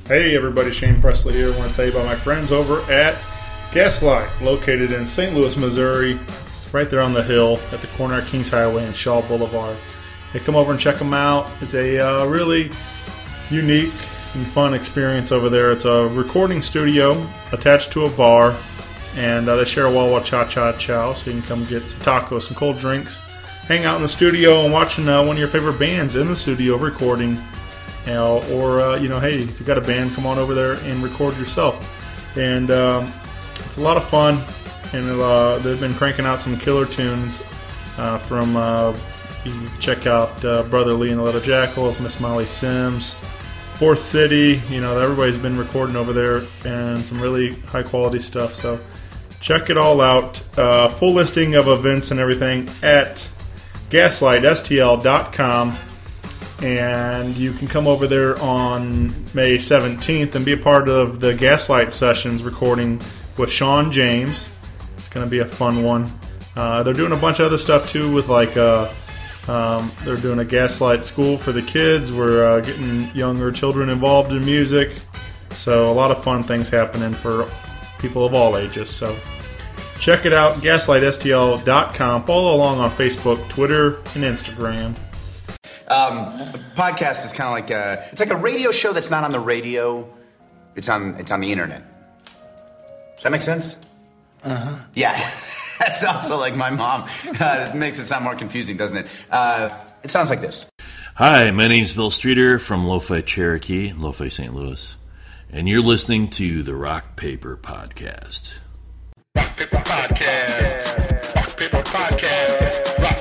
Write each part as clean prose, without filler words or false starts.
Hey everybody, Shane Presley here. I want to tell you about my friends over at Gaslight, located in St. Louis, Missouri, right there on the hill at the corner of Kings Highway and Shaw Boulevard. Hey, come over and check them out. It's a really unique and fun experience over there. It's a recording studio attached to a bar, and they share a Wawa Cha-Cha-Chow, so you can come get some tacos, some cold drinks, hang out in the studio and watching one of your favorite bands in the studio recording. Or hey, if you got a band, come on over there and record yourself. And it's a lot of fun. And they've been cranking out some killer tunes from, you can check out Brother Lee and the Little Jackals, Miss Molly Sims, Fourth City. Everybody's been recording over there and some really high quality stuff. So check it all out. Full listing of events and everything at gaslightstl.com. And you can come over there on May 17th and be a part of the Gaslight Sessions recording with Sean James. It's going to be a fun one. They're doing a bunch of other stuff too with they're doing a Gaslight school for the kids. We're getting younger children involved in music. So a lot of fun things happening for people of all ages. So check it out, gaslightstl.com. Follow along on Facebook, Twitter, and Instagram. A podcast is kind of like it's like a radio show that's not on the radio. It's on the internet. Does that make sense? Uh-huh. Yeah. That's also like my mom. It makes it sound more confusing, doesn't it? It sounds like this. Hi, my name's Bill Streeter from Lo-Fi Cherokee, Lo-Fi St. Louis, and you're listening to the Rock Paper Podcast. Rock Paper Podcast. Rock Paper Podcast. Rock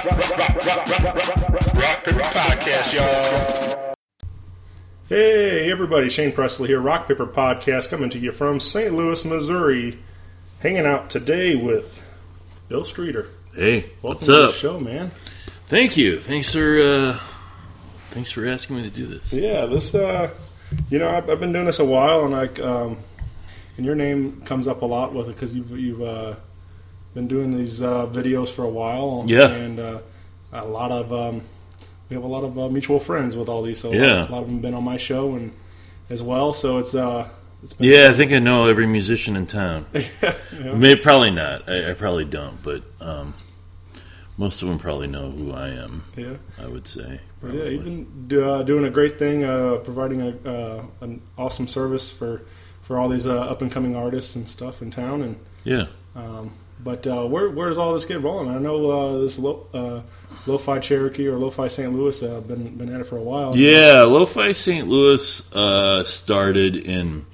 Paper Podcast, y'all. Hey everybody, Shane Presley here, Rock Paper Podcast, coming to you from St. Louis, Missouri. Hanging out today with Bill Streeter. Hey, welcome what's to up? The show, man. Thank you. Thanks for asking me to do this. Yeah, this I've been doing this a while, and and your name comes up a lot with it because you've been doing these videos for a while. Yeah, and we have a lot of mutual friends with all these. So yeah, a lot of them have been on my show and as well. So it's been yeah. I think I know every musician in town. Yeah. Maybe probably not. I probably don't, but most of them probably know who I am. Yeah, I would say. Probably. Yeah, you've been doing a great thing, providing an awesome service for all these up and coming artists and stuff in town. And yeah. But where does all this get rolling? I know this Lo-Fi Cherokee or Lo-Fi St. Louis been at it for a while. Yeah, Lo-Fi St. Louis started in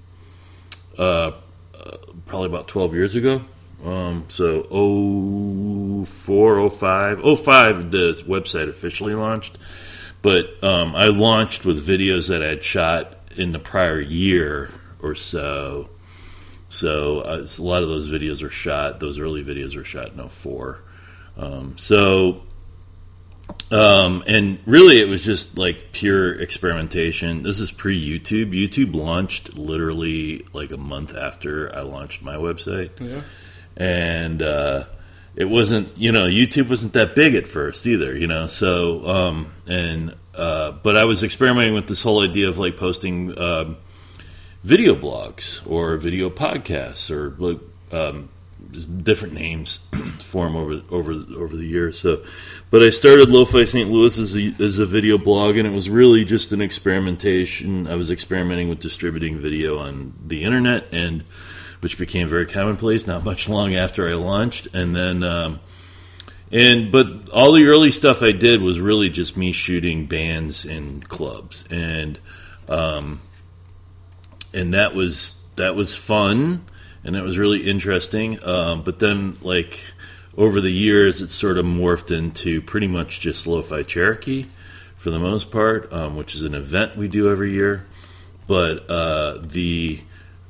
probably about 12 years ago. So 04, 05. 05 the website officially launched. But I launched with videos that I had shot in the prior year or so. So a lot of those videos were shot. Those early videos were shot in 04. And really it was just like pure experimentation. This is pre-YouTube. YouTube launched literally like a month after I launched my website. Yeah. And it wasn't, YouTube wasn't that big at first either, So, but I was experimenting with this whole idea of like posting video blogs or video podcasts or like different names for them over the years. So, but I started Lo-Fi St. Louis as a video blog, and it was really just an experimentation. I was experimenting with distributing video on the internet, and which became very commonplace not much long after I launched. And then, but all the early stuff I did was really just me shooting bands in clubs, and that was fun, and that was really interesting. But then, like, over the years, it sort of morphed into pretty much just Lo-Fi Cherokee for the most part, which is an event we do every year. But the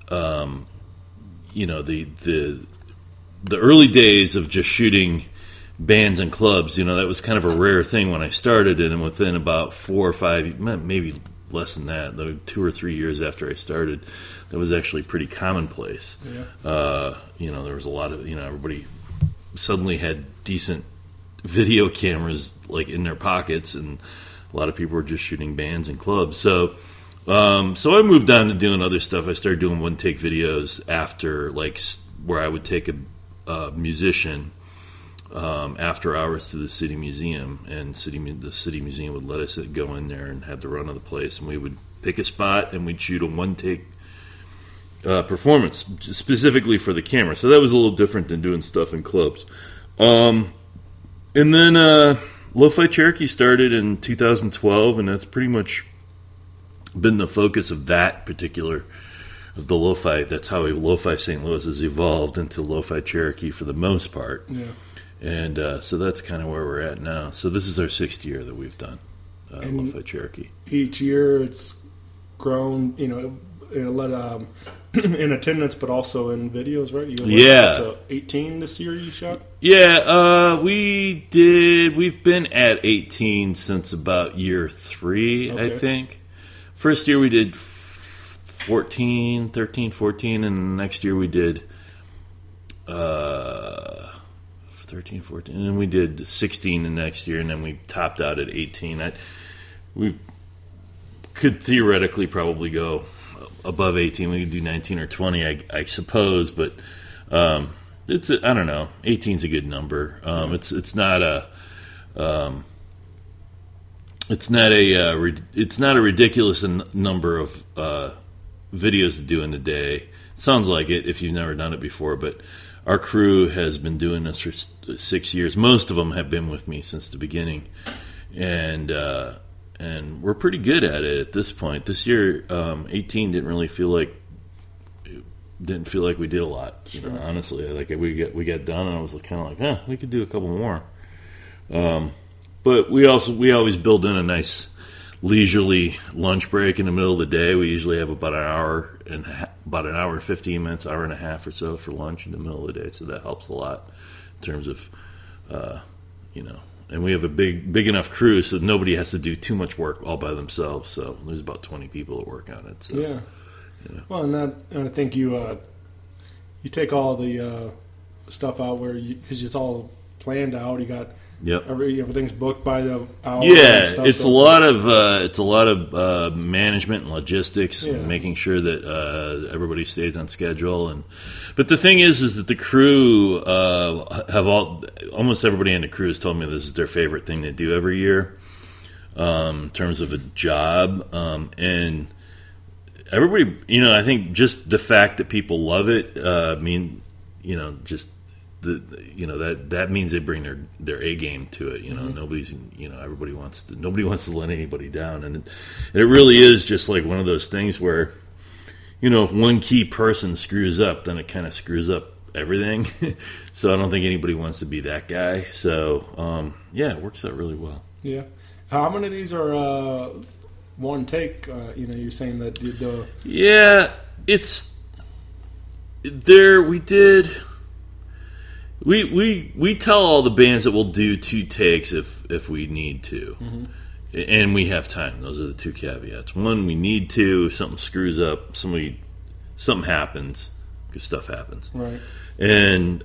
early days of just shooting bands and clubs, that was kind of a rare thing when I started, and within about 4 or 5, maybe less than that, 2 or 3 years after I started, that was actually pretty commonplace. Yeah. There was a lot of, everybody suddenly had decent video cameras like in their pockets, and a lot of people were just shooting bands and clubs. So So I moved on to doing other stuff. I started doing one-take videos after, like, where I would take a musician after hours to the city museum, and the city museum would let us go in there and have the run of the place, and we would pick a spot and we'd shoot a one-take performance specifically for the camera. So that was a little different than doing stuff in clubs. And then Lo-Fi Cherokee started in 2012, and that's pretty much been the focus of that particular, of the Lo-Fi. That's how Lo-Fi St. Louis has evolved into Lo-Fi Cherokee for the most part. Yeah. And so that's kind of where we're at now. So this is our 6th year that we've done Lo-Fi Cherokee. Each year it's grown, in attendance, but also in videos, right? Up to 18 this year you shot? Yeah, we've been at 18 since about year 3, okay. I think. First year we did 13, 14, and the next year we did 13, 14, and then we did 16 the next year, and then we topped out at 18. We could theoretically probably go above 18. We could do 19 or 20, I suppose, but I don't know. 18's a good number. It's not a ridiculous number of videos to do in a day. Sounds like it if you've never done it before, but our crew has been doing this for 6 years. Most of them have been with me since the beginning, and we're pretty good at it at this point. This year, 18 didn't feel like we did a lot. Sure. Honestly, like we got done, and I was kind of like, we could do a couple more. But we always build in a nice leisurely lunch break in the middle of the day. We usually have about an hour and 15 minutes, hour and a half or so for lunch in the middle of the day. So that helps a lot in terms of, and we have a big enough crew so nobody has to do too much work all by themselves. So there's about 20 people that work on it. So, yeah. Well, and I think you take all the stuff out because it's all planned out. You got. Yep. Everything's booked by the hour. Yeah, and stuff, it's a lot of management and logistics, and making sure that everybody stays on schedule. But the thing is that the crew almost everybody on the crew has told me this is their favorite thing to do every year, in terms of a job, and everybody. I think just the fact that people love it, that means they bring their A game to it. Nobody's nobody wants to let anybody down, and it really is just like one of those things where if one key person screws up, then it kind of screws up everything. So I don't think anybody wants to be that guy. So it works out really well. Yeah. How many of these are one take? You're saying that the it's there. We did. We tell all the bands that we'll do 2 takes if we need to, and we have time. Those are the 2 caveats. One, we need to. If something screws up, something happens, because stuff happens, right? And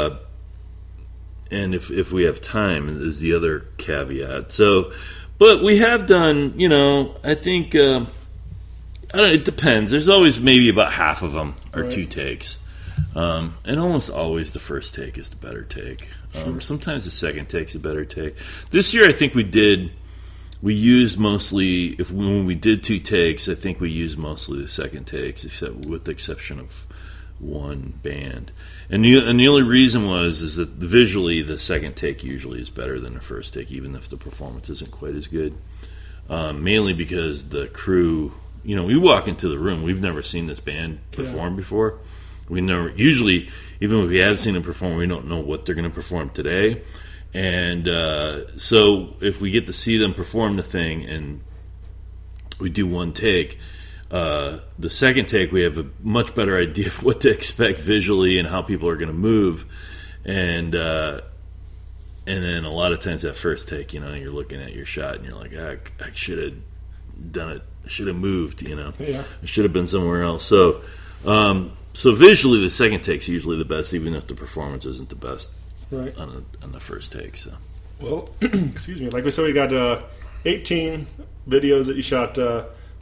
if we have time is the other caveat. So, but we have done. I think I don't know. It depends. There's always maybe about half of them are right. 2 takes. And almost always the first take is the better take. Sure. Sometimes the second take's a better take. This year I think we used mostly, when we did 2 takes, I think we used mostly the second takes, with the exception of one band. And the only reason is that visually the second take usually is better than the first take, even if the performance isn't quite as good. Mainly because the crew, we walk into the room, we've never seen this band perform before. We never, usually, even if we have seen them perform, we don't know what they're going to perform today. And so if we get to see them perform the thing and we do 1 take, the second take we have a much better idea of what to expect visually and how people are going to move. And then a lot of times that first take, you're looking at your shot and you're like, I should have done it. I should have moved, I should have been somewhere else. So visually, the second take's usually the best, even if the performance isn't the best right. on the first take. So, well, excuse me. Like we said, we got 18 videos that you shot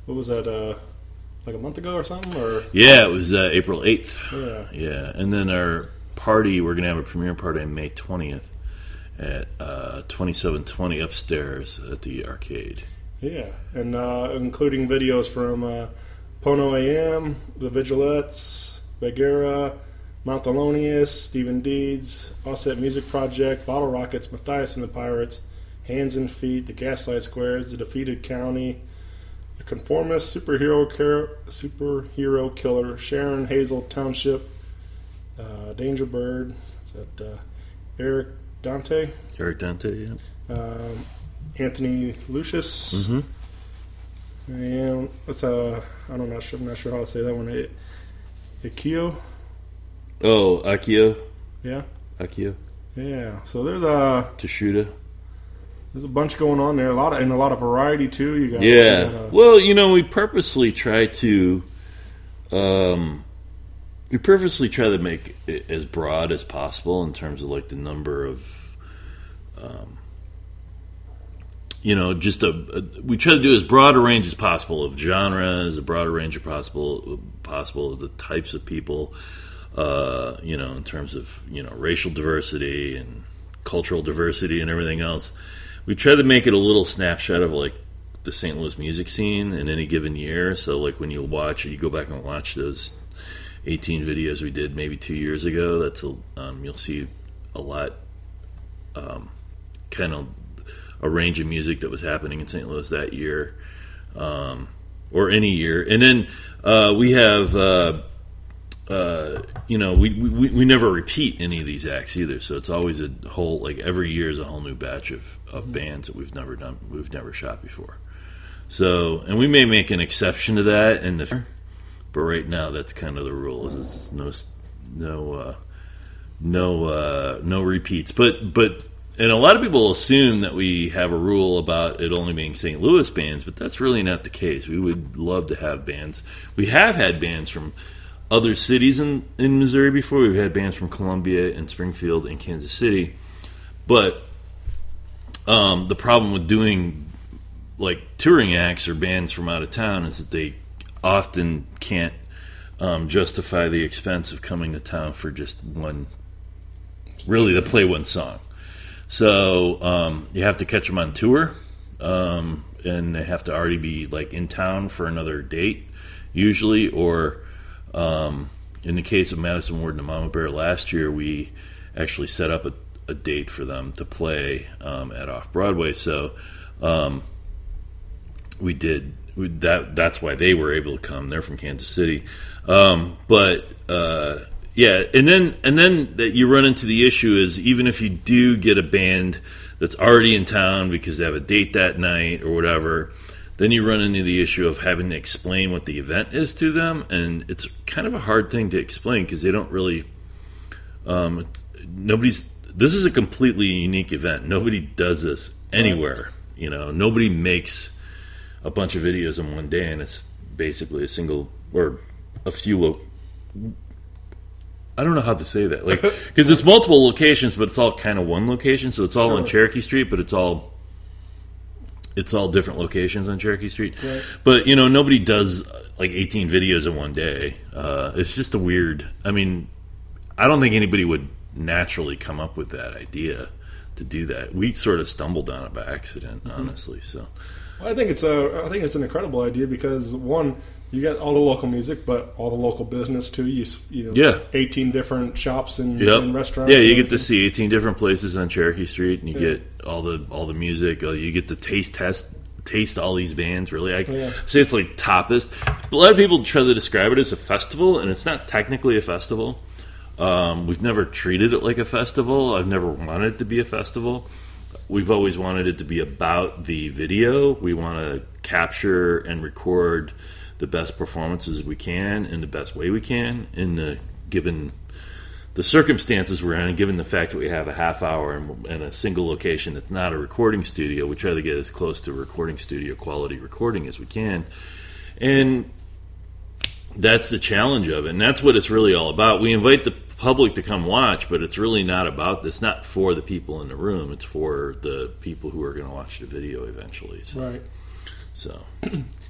what was that? Like a month ago or something? Or Yeah, it was April 8th. Yeah. Yeah, and then our party, we're going to have a premiere party on May 20th at 2720 upstairs at the arcade. Yeah, and including videos from Pono AM, The Vigilettes, Bagheera, Mount Thelonious, Stephen Deeds, Offset Music Project, Bottle Rockets, Matthias and the Pirates, Hands and Feet, The Gaslight Squares, The Defeated County, The Conformist, Superhero Killer, Sharon Hazel Township, Danger Bird, is that Eric Dante? Eric Dante, yeah. Anthony Lucius. Mm-hmm. And what's I'm not sure how to say that one. Akio. Oh, Akio. Yeah. Akio. Yeah. So there's Toshuda. a bunch going on there. A lot of variety too. You got Well, we purposely try to make it as broad as possible in terms of like the number of we try to do as broad a range as possible of genres, a broader range as possible of the types of people, in terms of racial diversity and cultural diversity and everything else. We try to make it a little snapshot of like the St. Louis music scene in any given year. So like when you go back and watch those 18 videos we did maybe 2 years ago, that's you'll see a lot, kind of a range of music that was happening in St. Louis that year, or any year. And then we have, we never repeat any of these acts either. So it's always a whole, like every year is a whole new batch of bands that we've never shot before. So, and we may make an exception to that but right now that's kind of the rule. Is no repeats. But and a lot of people assume that we have a rule about it only being St. Louis bands, but that's really not the case. We would love to have bands. We have had bands from other cities in Missouri before. We've had bands from Columbia and Springfield and Kansas City. But the problem with doing like touring acts or bands from out of town is that they often can't justify the expense of coming to town for just to play one song. So you have to catch them on tour, and they have to already be like in town for another date, usually. Or in the case of Madison Ward and Mama Bear last year, we actually set up a date for them to play at Off Broadway. So we did that. That's why they were able to come. They're from Kansas City, yeah, and then that you run into the issue is even if you do get a band that's already in town because they have a date that night or whatever, then you run into the issue of having to explain what the event is to them, and it's kind of a hard thing to explain because they don't really. This is a completely unique event. Nobody does this anywhere. Nobody makes a bunch of videos in one day, and it's basically a single or a few. I don't know how to say that, like, because it's multiple locations, but it's all kind of one location. So it's all on Cherokee Street, but it's all different locations on Cherokee Street. Right. But nobody does like 18 videos in one day. It's just a weird. I mean, I don't think anybody would naturally come up with that idea to do that. We sort of stumbled on it by accident, honestly. So, well, I think it's an incredible idea because one. You got all the local music, but all the local business too. You know, 18 different shops and restaurants. Yeah, you get to see 18 different places on Cherokee Street, and you get all the music. You get to taste all these bands. Really, I say it's like tapas. A lot of people try to describe it as a festival, and it's not technically a festival. We've never treated it like a festival. I've never wanted it to be a festival. We've always wanted it to be about the video. We want to capture and record the best performances we can in the best way we can given the circumstances we're in, and given the fact that we have a half hour and a single location that's not a recording studio. We try to get as close to recording studio quality recording as we can, and that's the challenge of it, and that's what it's really all about. We invite the public to come watch, but it's really not about this. Not for the people in the room, it's for the people who are going to watch the video eventually. So. Right. So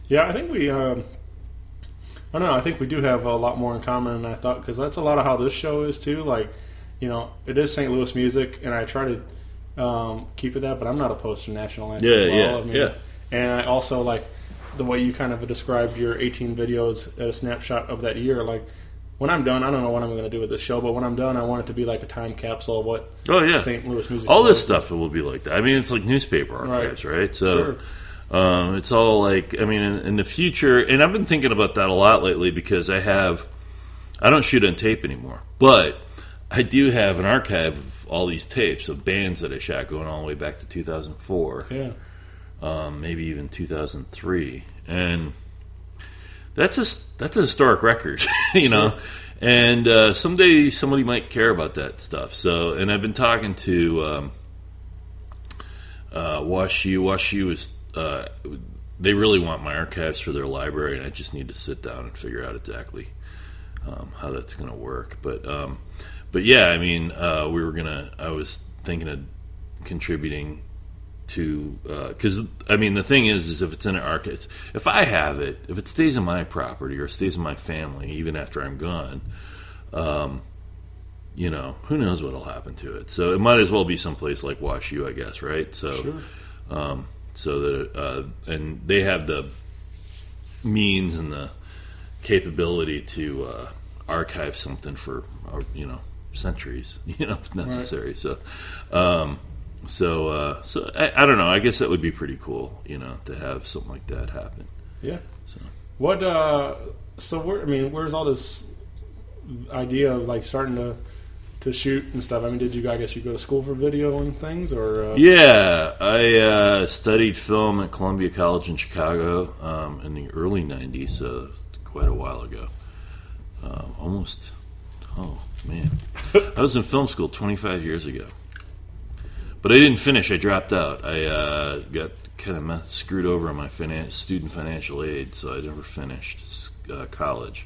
Yeah, I think we. I don't know. I think we do have a lot more in common than I thought, because that's a lot of how this show is too. Like, you know, it is St. Louis music, and I try to keep it that. But I'm not opposed to national anthems. I mean, and I also like the way you kind of described your 18 videos at a snapshot of that year. Like, when I'm done, I don't know what I'm going to do with this show, but when I'm done, I want it to be like a time capsule of what St. Louis music. All this stuff will be like that. I mean, it's like newspaper archives, right? So. Sure. It's all like, I mean, in the future, and I've been thinking about that a lot lately, because I don't shoot on tape anymore, but I do have an archive of all these tapes of bands that I shot going all the way back to 2004, maybe even 2003, and that's a historic record, you know, and someday somebody might care about that stuff. So, and I've been talking to WashU. WashU is they really want my archives for their library, and I just need to sit down and figure out exactly how that's going to work. But yeah, I mean, I was thinking of contributing to, because I mean, the thing is if it's in an archive, if I have it, if it stays in my property or it stays in my family, even after I'm gone, you know, who knows what'll happen to it? So it might as well be someplace like WashU, I guess, right? So, so that and they have the means and the capability to archive something for, you know, centuries, you know, if necessary. Right. So I don't know. I guess that would be pretty cool, you know, to have something like that happen. Yeah. So what? So where's all this idea of like starting to shoot and stuff? I mean, I guess you go to school for video and things, or? Yeah, I studied film at Columbia College in Chicago in the early '90s, so quite a while ago. Almost. Oh man, I was in film school 25 years ago, but I didn't finish. I dropped out. I got kind of screwed over on my student financial aid, so I never finished college.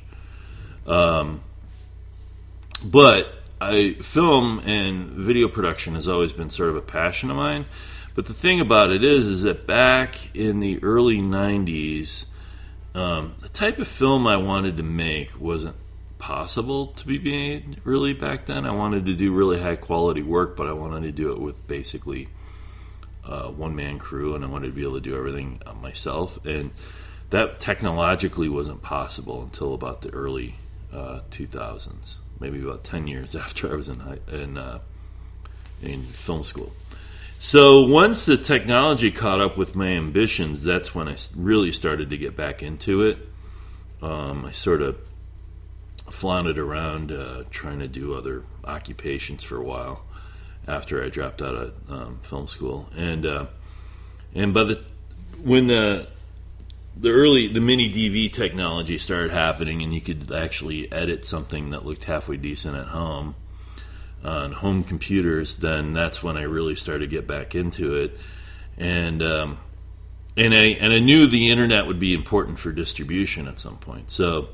But film and video production has always been sort of a passion of mine. But the thing about it is that back in the early 90s, the type of film I wanted to make wasn't possible to be made really back then. I wanted to do really high quality work, but I wanted to do it with basically one-man crew, and I wanted to be able to do everything myself. And that technologically wasn't possible until about the early 2000s. Maybe about 10 years after I was in film school. So once the technology caught up with my ambitions, that's when I really started to get back into it. I sort of floundered around trying to do other occupations for a while after I dropped out of film school. And when the mini DV technology started happening, and you could actually edit something that looked halfway decent at home on home computers, then that's when I really started to get back into it. And I knew the internet would be important for distribution at some point. So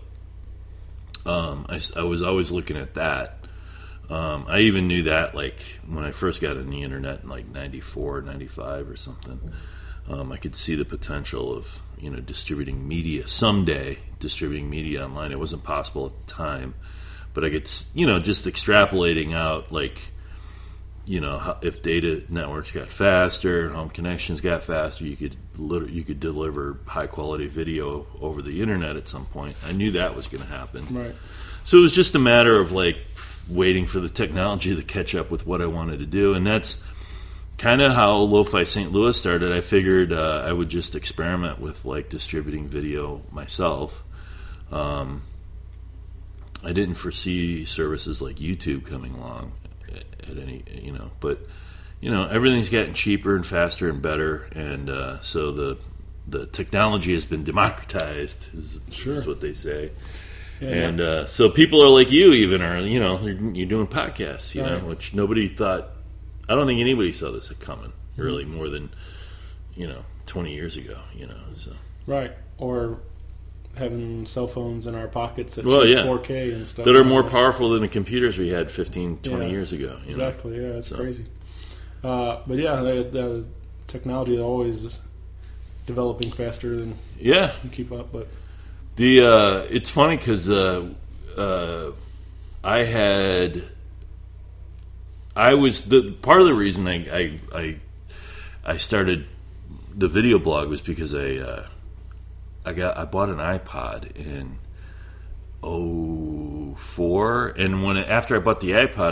I was always looking at that. I even knew that like when I first got on the internet in like 94, 95 or something. I could see the potential of, you know, distributing media online. It wasn't possible at the time, but I could, you know, just extrapolating out, like, you know, if data networks got faster, home connections got faster, you could deliver high quality video over the internet at some point. I knew that was going to happen. Right. So it was just a matter of like waiting for the technology to catch up with what I wanted to do, and that's kind of how Lo-Fi St. Louis started. I figured I would just experiment with like distributing video myself. I didn't foresee services like YouTube coming along at any, you know, but you know, everything's getting cheaper and faster and better, and so the technology has been democratized, is what they say. Yeah, and so people are like you even are, you know, you're doing podcasts, you know, which nobody thought. I don't think anybody saw this coming, really, more than, you know, 20 years ago, you know. So. Right, or having cell phones in our pockets that shoot 4K and stuff. That are more powerful than the computers we had 15, 20 years ago. Exactly, it's crazy. But yeah, the technology always developing faster than Yeah. you keep up. But It's funny because I was the part of the reason I started the video blog was because I bought an iPod in 2004, and after I bought the iPod,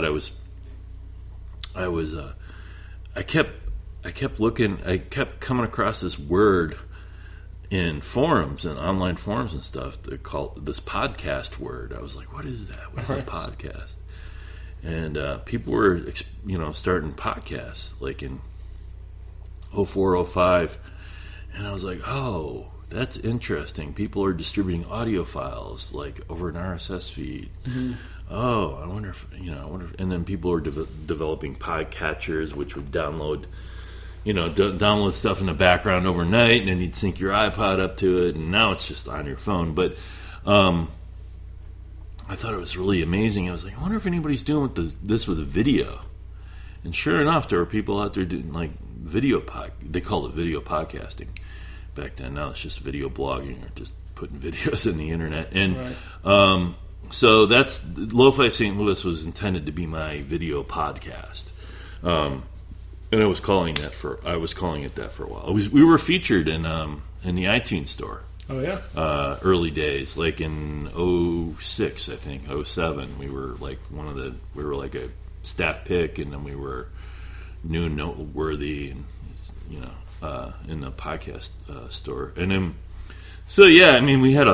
I kept looking, I kept coming across this word in forums and online forums and stuff. They call this podcast word. I was like, what is that? What is a podcast? And people were, starting podcasts like in 2004, 2005. And I was like, oh, that's interesting. People are distributing audio files like over an RSS feed. Mm-hmm. Oh, I wonder if, and then people were developing podcatchers, which would download stuff in the background overnight, and then you'd sync your iPod up to it, and now it's just on your phone. But I thought it was really amazing. I was like, I wonder if anybody's doing this with a video. And sure enough, there were people out there doing like they called it video podcasting back then. Now it's just video blogging or just putting videos in the internet. And so that's Lo-Fi St. Louis was intended to be my video podcast. And I was calling it that for a while. We were featured in the iTunes store. Oh yeah. Early days, like in 2006, I think 2007. We were like like a staff pick, and then we were new and noteworthy, and in the podcast store. And then, so yeah, I mean, we had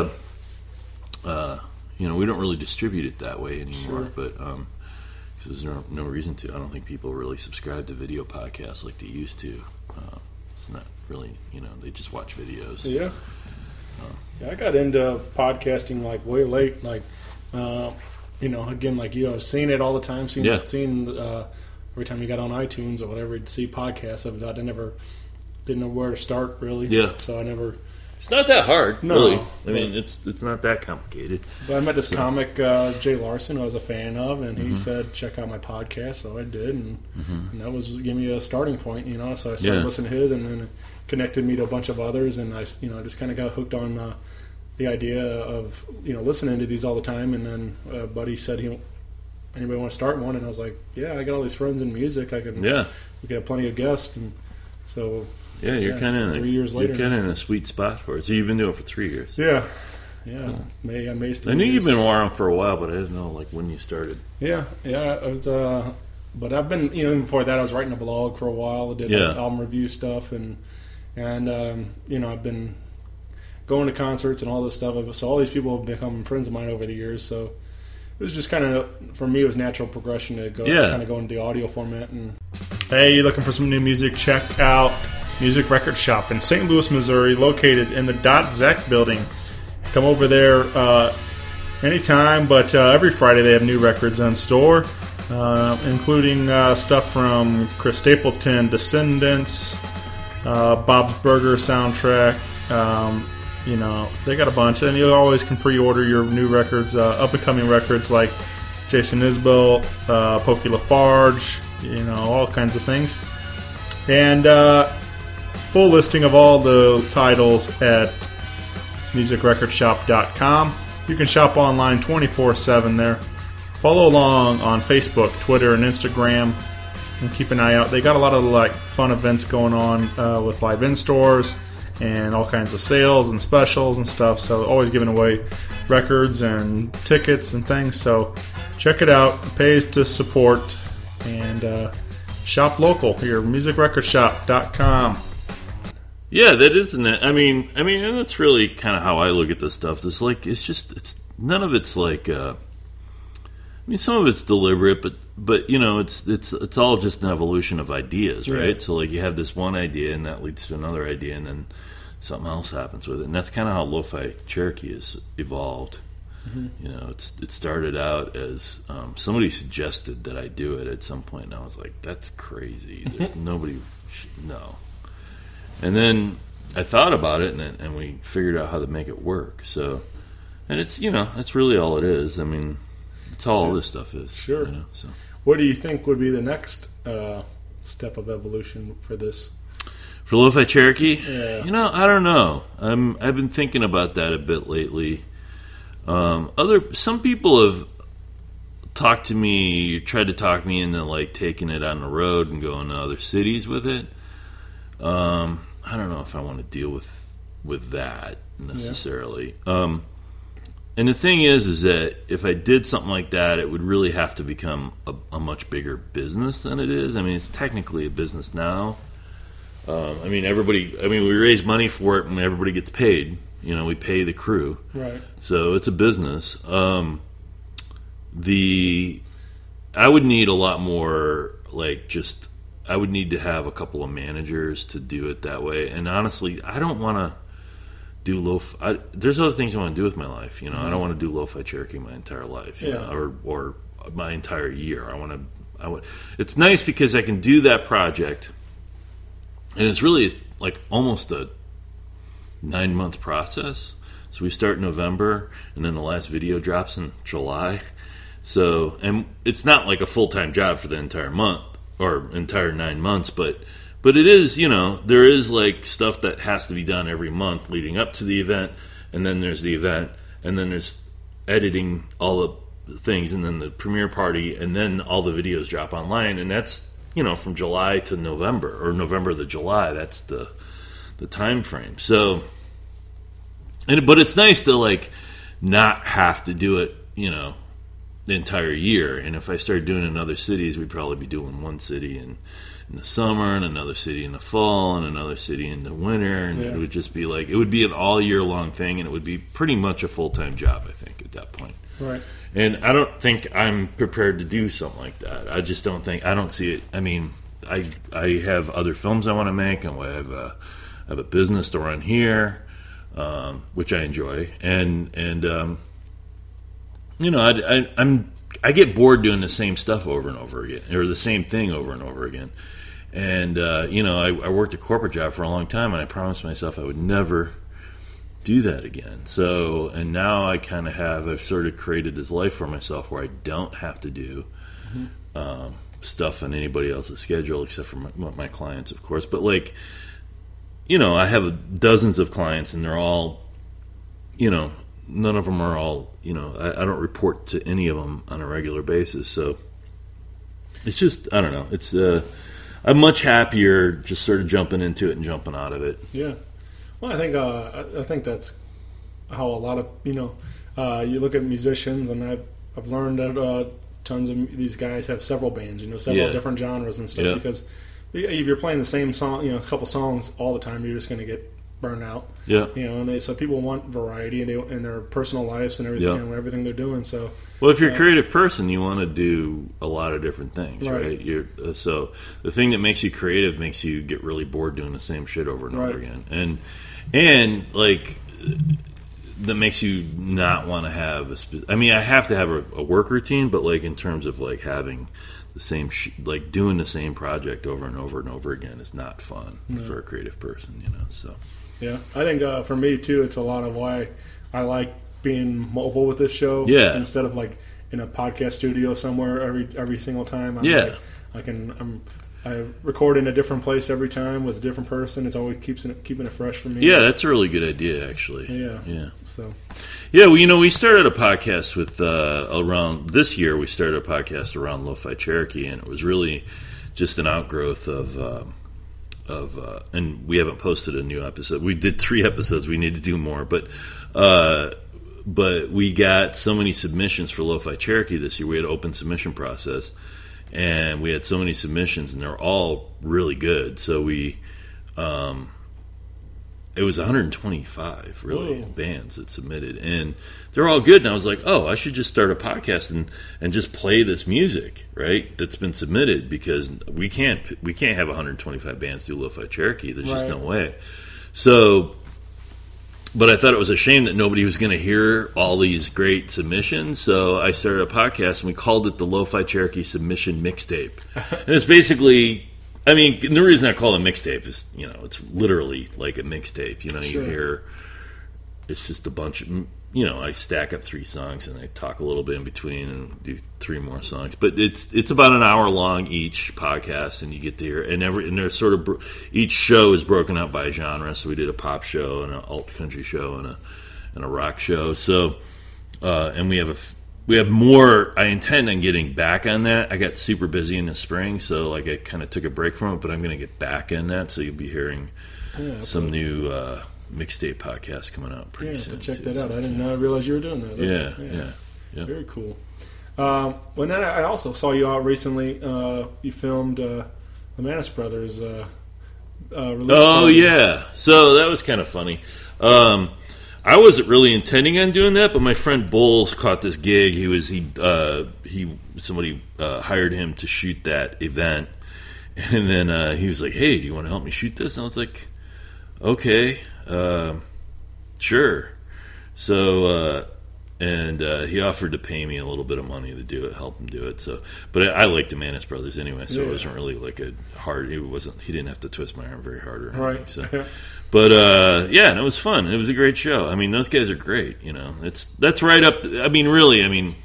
we don't really distribute it that way anymore, but. There's no reason to. I don't think people really subscribe to video podcasts like they used to. It's not really, they just watch videos. Yeah. I got into podcasting like way late. Like, again, like I was seeing it all the time. Seeing every time you got on iTunes or whatever, you'd see podcasts of it. I didn't know where to start really. Yeah. So I never. It's not that hard, no, really. I mean, it's not that complicated. But I met this comic, Jay Larson, who I was a fan of, and he said, check out my podcast, so I did, and that was gave me a starting point, So I started listening to his, and then it connected me to a bunch of others, and I just kind of got hooked on the idea of, listening to these all the time, and then a buddy said, anybody want to start one? And I was like, yeah, I got all these friends in music, we could have plenty of guests, and so... Yeah, you're kind of 3 years later. You're kind of in a sweet spot for it. So you've been doing it for 3 years. Yeah. Cool. I knew you've been around for a while, but I didn't know when you started. Yeah. It was, but I've been, even before that, I was writing a blog for a while. I did album review stuff, and I've been going to concerts and all this stuff. So all these people have become friends of mine over the years. So it was just kind of, for me, it was natural progression to go into the audio format. And hey, you looking for some new music? Check out Music Record Shop in St. Louis, Missouri, located in the .Zec building. Come over there anytime, but every Friday they have new records on store, including stuff from Chris Stapleton, Descendants, Bob's Burger soundtrack. They got a bunch, and you always can pre-order your new records, up-and-coming records like Jason Isbell, Pokey Lafarge, all kinds of things. And full listing of all the titles at musicrecordshop.com. You can shop online 24/7 there. Follow along on Facebook, Twitter, and Instagram, and keep an eye out. They got a lot of fun events going on with live in-stores and all kinds of sales and specials and stuff. So always giving away records and tickets and things. So check it out. It pays to support, and shop local here, musicrecordshop.com. Yeah, that isn't it. I mean, and that's really kind of how I look at this stuff. It's none of it's like. Some of it's deliberate, but it's all just an evolution of ideas, right? Right. So you have this one idea, and that leads to another idea, and then something else happens with it, and that's kind of how Lo-Fi Cherokee has evolved. Mm-hmm. It started out as somebody suggested that I do it at some point, and I was like, "That's crazy. Nobody, no." And then I thought about it, and we figured out how to make it work. So, and it's that's really all it is. I mean, it's all this stuff is. Sure. So, what do you think would be the next step of evolution for this? For Lo-Fi Cherokee? Yeah. You know, I don't know. I've been thinking about that a bit lately. Some people have tried to talk me into like taking it on the road and going to other cities with it. I don't know if I want to deal with that necessarily. Yeah. And the thing is that if I did something like that, it would really have to become a much bigger business than it is. I mean, it's technically a business now. We raise money for it and everybody gets paid. You know, we pay the crew. Right. So it's a business. I would need a lot more, I would need to have a couple of managers to do it that way. And honestly, I don't want to do there's other things I want to do with my life. You know, I don't want to do Lo-Fi Cherokee my entire life, you know, or my entire year. It's nice because I can do that project, and it's really like almost a 9-month process. So we start in November, and then the last video drops in July. So, and it's not like a full-time job for the entire month or entire 9 months, but it is, you know, there is like stuff that has to be done every month leading up to the event, and then there's the event, and then there's editing all the things, and then the premiere party, and then all the videos drop online, and that's, you know, from July to November, or November to July. That's the time frame. So, but it's nice to like not have to do it, you know, the entire year. And if I started doing it in other cities, we'd probably be doing one city in the summer, and another city in the fall, and another city in the winter, and it would just be like, it would be an all year long thing, and it would be pretty much a full-time job, I think, at that point. Right. And I don't think I'm prepared to do something like that. I just don't see it. I mean, I have other films I want to make, and I have a business to run here, which I enjoy, and you know, I get bored doing the same stuff over and over again, or the same thing over and over again. And, you know, I worked a corporate job for a long time, and I promised myself I would never do that again. So, and now I've sort of created this life for myself where I don't have to do stuff on anybody else's schedule, except for my clients, of course. But, like, you know, I have dozens of clients, and they're all, you know, none of them are all, you know, I don't report to any of them on a regular basis. So it's just, I don't know. It's, I'm much happier just sort of jumping into it and jumping out of it. Yeah. Well, I think that's how a lot of, you know, you look at musicians, and I've learned that tons of these guys have several bands, you know, several different genres and stuff, because if you're playing the same song, you know, a couple songs all the time, you're just going to get burned out. Yeah. You know, and so people want variety in their personal lives and everything, and everything they're doing. So, well, if you're a creative person, you want to do a lot of different things, right? So the thing that makes you creative makes you get really bored doing the same shit over and over again, and like that makes you not want to have I mean, I have to have a work routine, but like in terms of like having the same like doing the same project over and over and over again is not fun for a creative person, you know. So yeah, I think for me too, it's a lot of why I like being mobile with this show. Yeah, instead of like in a podcast studio somewhere every single time. I record in a different place every time with a different person. It's always keeping it fresh for me. Yeah, that's a really good idea, actually. Yeah. So, yeah, well, you know, we started a podcast with around this year. We started a podcast around Lo-Fi Cherokee, and it was really just an outgrowth of and we haven't posted a new episode. We did 3 episodes. We need to do more, but we got so many submissions for Lo-Fi Cherokee this year. We had an open submission process. And we had so many submissions, and they're all really good. So it was 125 bands that submitted, and they're all good. And I was like, oh, I should just start a podcast and just play this music, right? That's been submitted, because we can't have 125 bands do Lo-Fi Cherokee. There's just no way. So. But I thought it was a shame that nobody was going to hear all these great submissions, so I started a podcast, and we called it the Lo-Fi Cherokee Submission Mixtape. And it's basically, I mean, the reason I call it a mixtape is, you know, it's literally like a mixtape. You know, you hear, it's just a bunch of I stack up 3 songs and I talk a little bit in between and do 3 more songs. But it's about an hour long each podcast, and you get to hear and they're sort of each show is broken up by a genre. So we did a pop show and an alt country show and a rock show. So and we have more. I intend on getting back on that. I got super busy in the spring, so like I kind of took a break from it, but I'm going to get back in that. So you'll be hearing some new mixtape podcast coming out pretty soon. Check that out. I didn't realize you were doing that. Yeah. Very cool. Well, then I also saw you out recently. You filmed the Manis Brothers release. Oh yeah, so that was kind of funny. I wasn't really intending on doing that, but my friend Bowles caught this gig. Somebody hired him to shoot that event, and then he was like, "Hey, do you want to help me shoot this?" And I was like, "Okay, sure." So, he offered to pay me a little bit of money to do it, help him do it. So, but I liked the Manis Brothers anyway, so it wasn't really like a hard. He didn't have to twist my arm very hard or anything. Right. So. But and it was fun. It was a great show. I mean, those guys are great. That's right up. I mean, really.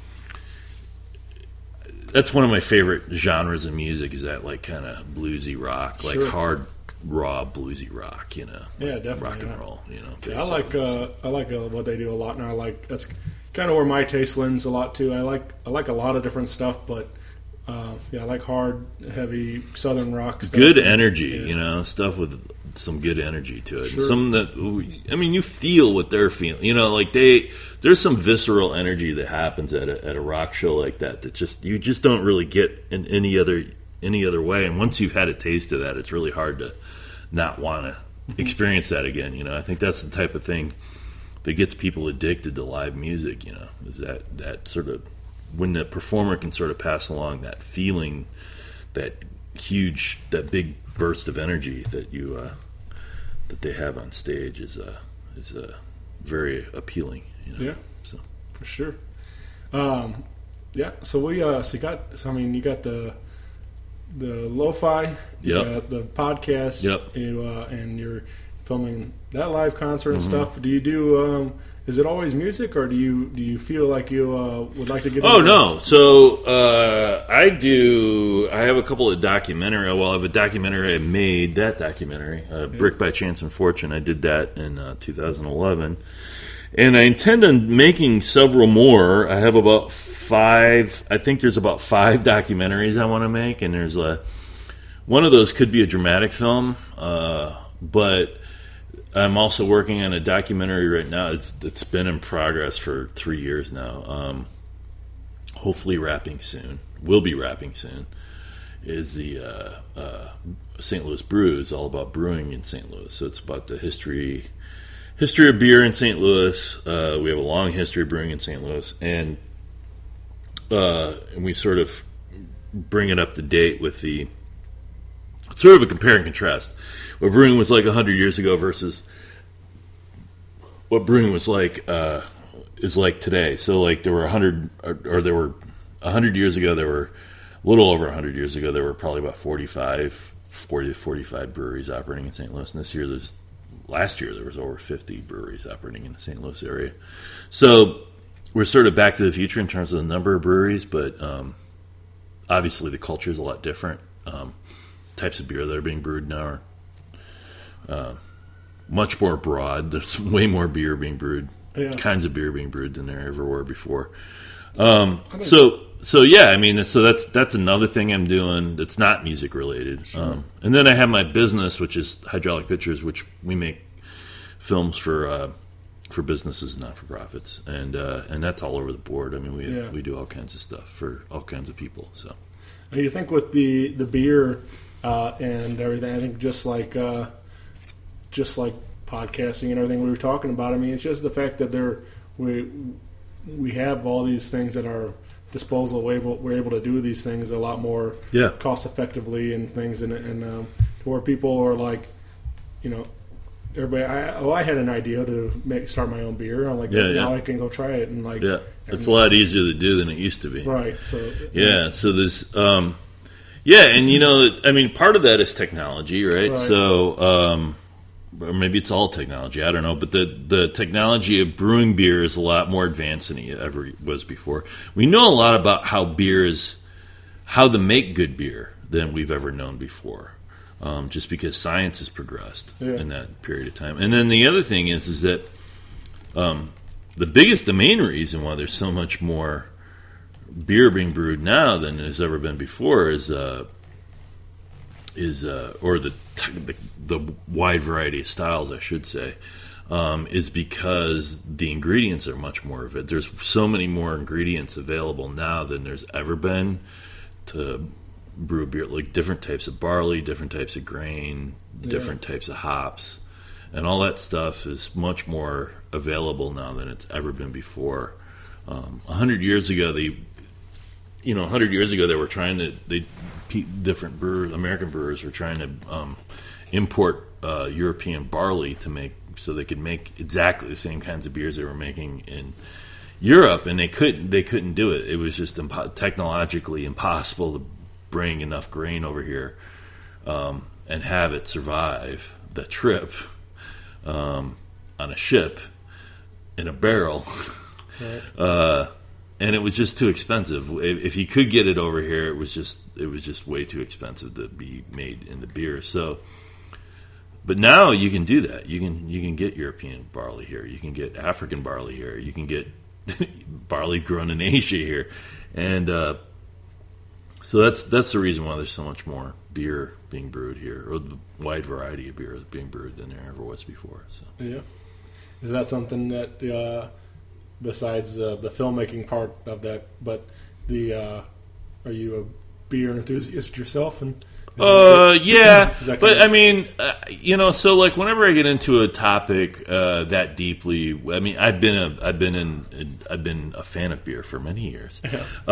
That's one of my favorite genres of music. Is that like kind of bluesy rock, like hard, raw bluesy rock. Yeah, definitely. Rock and roll. I like what they do a lot, and that's kind of where my taste lends a lot too. I like a lot of different stuff, but I like hard, heavy Southern rock stuff. Good energy, stuff with some good energy to it. Sure. Some that, you feel what they're feeling. There's some visceral energy that happens at a rock show like that you just don't really get in any other way. And once you've had a taste of that, it's really hard to not want to experience that again. I think that's the type of thing that gets people addicted to live music. Is that sort of when the performer can sort of pass along that feeling, that big burst of energy that they have on stage is very appealing. Yeah, so for sure. So we you got the lo-fi, you got the podcast, and you're filming that live concert and stuff. Do you do? Is it always music, or do you feel like you would like to get? Oh no! So I do. I have a couple of documentary. Well, I have a documentary I made. That documentary, Brick by Chance and Fortune. I did that in 2011, and I intend on making several more. I have about 5. I think there's about 5 documentaries I want to make, and there's one of those could be a dramatic film, but I'm also working on a documentary right now. It's been in progress for 3 years now. Hopefully wrapping soon. Will be wrapping soon. Is the St. Louis Brews, all about brewing in St. Louis. So it's about the history of beer in St. Louis. We have a long history of brewing in St. Louis, and we sort of bring it up to date with it's sort of a compare and contrast. What brewing was like 100 years ago versus what brewing was like is like today. So like there were 100 years ago, there were a little over 100 years ago, there were probably about 40 to 45 breweries operating in St. Louis. And last year there was over 50 breweries operating in the St. Louis area. So we're sort of back to the future in terms of the number of breweries, but obviously the culture is a lot different. Types of beer that are being brewed now are much more broad. There's way more beer being brewed, kinds of beer being brewed than there ever were before. So that's another thing I'm doing that's not music related. Sure. And then I have my business, which is Hydraulic Pictures, which we make films for businesses, not for profits, and that's all over the board. I mean, we do all kinds of stuff for all kinds of people. So, you think with the beer and everything, I think just like podcasting and everything we were talking about. I mean, it's just the fact that we have all these things at our disposal. We're able to do these things a lot more cost effectively and things, and where people are like, everybody. I had an idea to start my own beer. I'm like, now I can go try it, and like, it's a lot easier to do than it used to be. Right. So so there's and part of that is technology, right? So or maybe it's all technology, I don't know, but the technology of brewing beer is a lot more advanced than it ever was before. We know a lot about how to make good beer than we've ever known before, just because science has progressed in that period of time. And then the other thing is that the main reason why there's so much more beer being brewed now than has ever been before is the wide variety of styles, I should say, is because the ingredients are much more of it. There's so many more ingredients available now than there's ever been to brew beer, like different types of barley, different types of grain, different types of hops, and all that stuff is much more available now than it's ever been before. 100 years ago, different American brewers were trying to import European barley to make, so they could make exactly the same kinds of beers they were making in Europe, and they couldn't do it. It was just technologically impossible to bring enough grain over here and have it survive the trip on a ship in a barrel. Right. And it was just too expensive. If you could get it over here, it was just way too expensive to be made in the beer. So, but now you can do that. You can get European barley here. You can get African barley here. You can get barley grown in Asia here, and so that's the reason why there's so much more beer being brewed here, or the wide variety of beer being brewed than there ever was before. So yeah, is that something that? Besides the filmmaking part of that, but are you a beer enthusiast yourself? And yeah, but I mean, so like whenever I get into a topic that deeply, I mean, I've been a fan of beer for many years,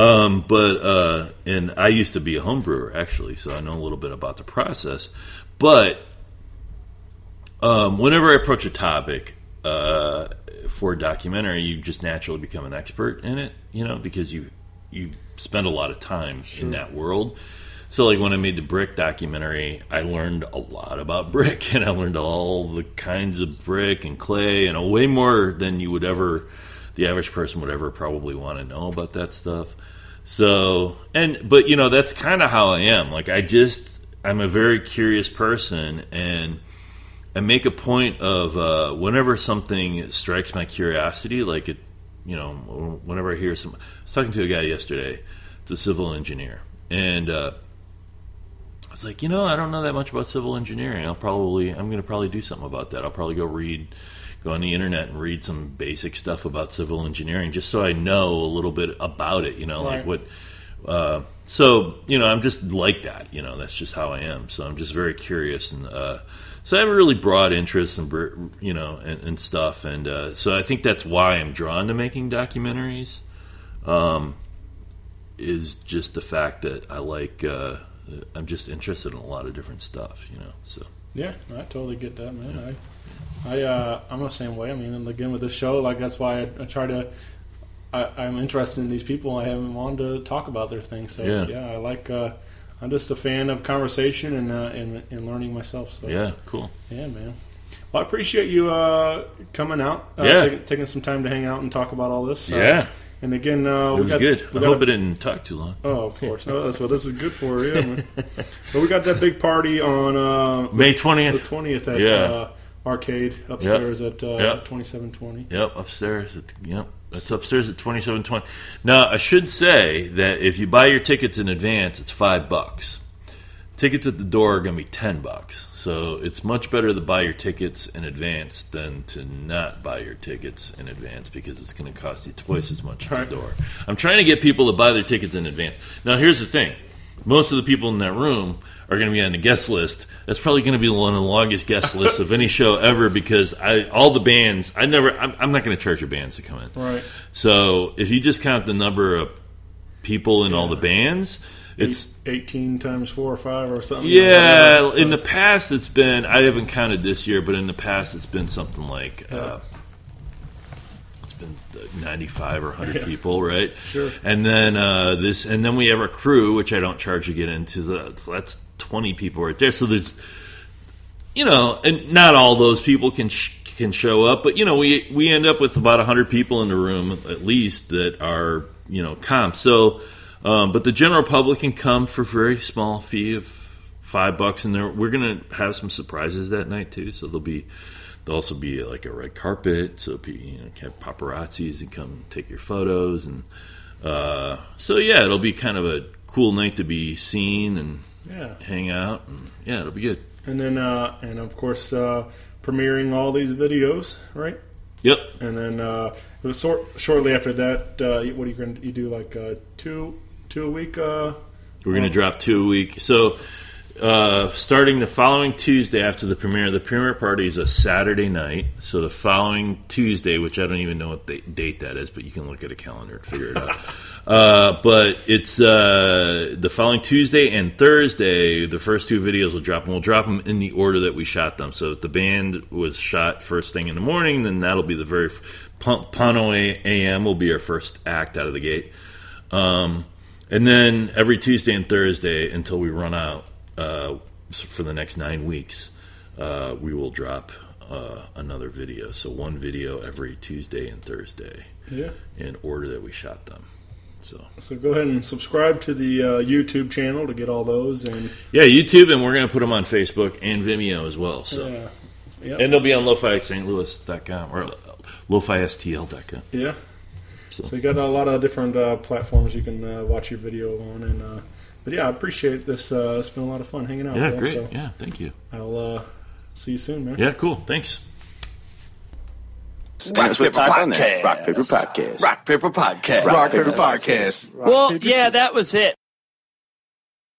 and I used to be a home brewer actually, so I know a little bit about the process. But whenever I approach a topic for a documentary, you just naturally become an expert in it, because you spend a lot of time in that world. So like when I made the brick documentary, I learned a lot about brick, and I learned all the kinds of brick and clay, and way more than the average person would ever probably want to know about that stuff. So, but that's kind of how I am. Like I'm a very curious person, and I make a point of whenever something strikes my curiosity, like whenever I hear I was talking to a guy yesterday, it's a civil engineer, and I was like, I don't know that much about civil engineering. I'm going to probably do something about that. I'll probably go on the internet and read some basic stuff about civil engineering, just so I know a little bit about it. Right. Like what. So I'm just like that. That's just how I am. So I'm just very curious, and so I have a really broad interest in and stuff, and so I think that's why I'm drawn to making documentaries. Is just the fact that I like. I'm just interested in a lot of different stuff, So yeah, I totally get that, man. Yeah. I'm the same way. I mean, and again with this show, like that's why I try to. I'm interested in these people. I have them on to talk about their things. So yeah, I like. I'm just a fan of conversation and learning myself. So yeah, cool. Yeah, man. Well, I appreciate you coming out. Taking some time to hang out and talk about all this. Yeah. And again, it was good. I hope I didn't talk too long. Oh, of course. No, that's what this is good for. Yeah. But we got that big party on May 20th. The 20th at Arcade upstairs at 2720. Yep, upstairs. That's upstairs at 2720. Now, I should say that if you buy your tickets in advance, it's $5. Tickets at the door are going to be $10. So it's much better to buy your tickets in advance than to not buy your tickets in advance, because it's going to cost you twice as much at the door. I'm trying to get people to buy their tickets in advance. Now, here's the thing. Most of the people in that room are going to be on the guest list. That's probably going to be one of the longest guest lists of any show ever, because all the bands, I'm not going to charge your bands to come in. Right. So if you just count the number of people in all the bands, it's 18 times 4 or 5 or something. Yeah, in the past it's been, I haven't counted this year, but in the past it's been something like it's been 95 or 100 people, right? Sure. And then and then we have our crew, which I don't charge to get into. So that's 20 people right there. So there's, and not all those people can show up, but we end up with about 100 people in the room at least that are comps. So, but the general public can come for a very small fee of $5, and we're gonna have some surprises that night too. So there'll also be like a red carpet, so have paparazzis and come take your photos, and so yeah, it'll be kind of a cool night to be seen and hang out, and it'll be good. And then and of course premiering all these videos, right? Yep. And then it was shortly after that. What are you going to do? Like two a week? We're going to drop 2 a week. So starting the following Tuesday after the premiere party is a Saturday night. So the following Tuesday, which I don't even know what date that is, but you can look at a calendar and figure it out. But it's the following Tuesday and Thursday, the first 2 videos will drop, and we'll drop them in the order that we shot them. So if the band was shot first thing in the morning, then that'll be the very Pano AM will be our first act out of the gate. And then every Tuesday and Thursday until we run out for the next 9 weeks, we will drop another video. So 1 video every Tuesday and Thursday in order that we shot them. So go ahead and subscribe to the YouTube channel to get all those. And YouTube, and we're going to put them on Facebook and Vimeo as well. So and they'll be on LoFiSt.Louis.com or LoFiSTL.com. Yeah. So you got a lot of different platforms you can watch your video on. But I appreciate this. It's been a lot of fun hanging out. Yeah, great. So thank you. I'll see you soon, man. Yeah, cool. Thanks. Rock Paper Podcast. Rock Paper Podcast. Rock Paper Podcast. Rock Paper Podcast. Well, yeah, that was it.